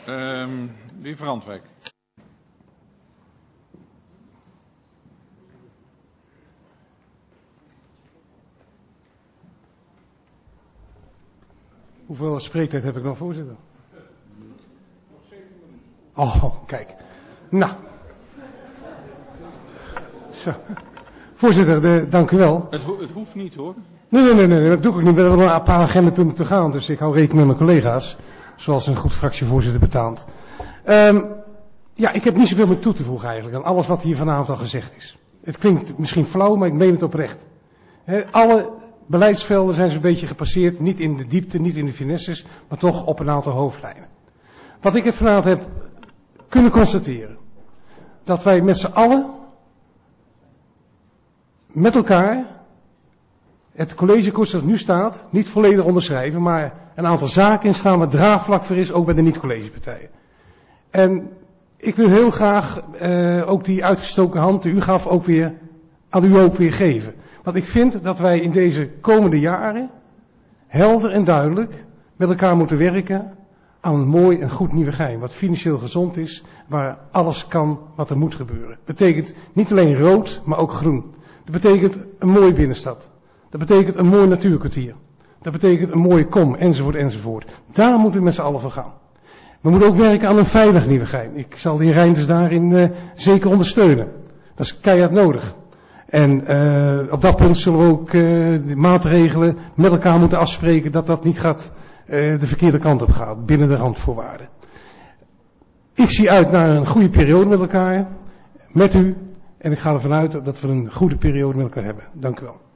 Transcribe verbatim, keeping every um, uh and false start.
Um, de heer Brandwijk. Hoeveel spreektijd heb ik nog, voorzitter? Nog zeven minuten. Oh, kijk. Nou. Zo. Voorzitter, de, dank u wel. Het, ho het hoeft niet hoor. Nee, nee, nee, nee, dat doe ik ook niet. We hebben nog een paar agendapunten te gaan, dus ik hou rekening met mijn collega's. Zoals een goed fractievoorzitter betaamt. Um, ja, ik heb niet zoveel meer toe te voegen eigenlijk aan alles wat hier vanavond al gezegd is. Het klinkt misschien flauw, maar ik meen het oprecht. He, alle beleidsvelden zijn zo'n beetje gepasseerd. Niet in de diepte, niet in de finesses, maar toch op een aantal hoofdlijnen. Wat ik vanavond heb kunnen constateren. Dat wij met z'n allen, met elkaar, het collegekoers zoals het nu staat, niet volledig onderschrijven, maar een aantal zaken in staan waar draagvlak voor is, ook bij de niet-collegepartijen. En ik wil heel graag uh, ook die uitgestoken hand die u gaf ook weer, aan u ook weer geven. Want ik vind dat wij in deze komende jaren helder en duidelijk met elkaar moeten werken aan een mooi en goed Nieuwegein. Wat financieel gezond is, waar alles kan wat er moet gebeuren. Dat betekent niet alleen rood, maar ook groen. Dat betekent een mooie binnenstad. Dat betekent een mooi natuurkwartier. Dat betekent een mooie kom, enzovoort, enzovoort. Daar moeten we met z'n allen voor gaan. We moeten ook werken aan een veilig Nieuwegein. Ik zal de heer Reinders daarin uh, zeker ondersteunen. Dat is keihard nodig. En uh, op dat punt zullen we ook uh, de maatregelen met elkaar moeten afspreken dat dat niet gaat, uh, de verkeerde kant op gaat, binnen de randvoorwaarden. Ik zie uit naar een goede periode met elkaar, met u. En ik ga ervan uit dat we een goede periode met elkaar hebben. Dank u wel.